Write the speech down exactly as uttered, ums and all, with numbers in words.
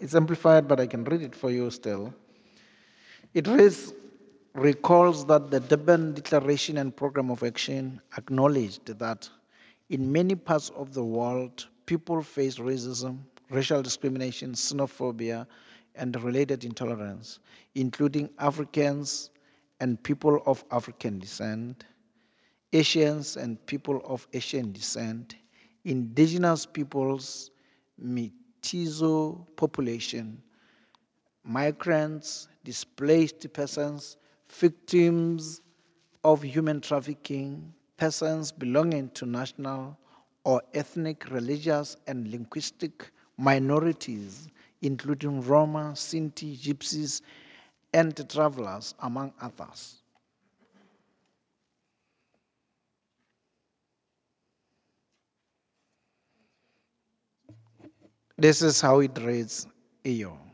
It's amplified, but I can read it for you still. It reads, recalls that the Durban Declaration and Program of Action acknowledged that in many parts of the world, people face racism, racial discrimination, xenophobia, and related intolerance, including Africans and people of African descent, Asians and people of Asian descent, indigenous peoples, mestizo population, migrants, displaced persons, victims of human trafficking, persons belonging to national or ethnic, religious, and linguistic minorities, including Roma, Sinti, Gypsies, and travelers, among others. This is how it reads, Iyo.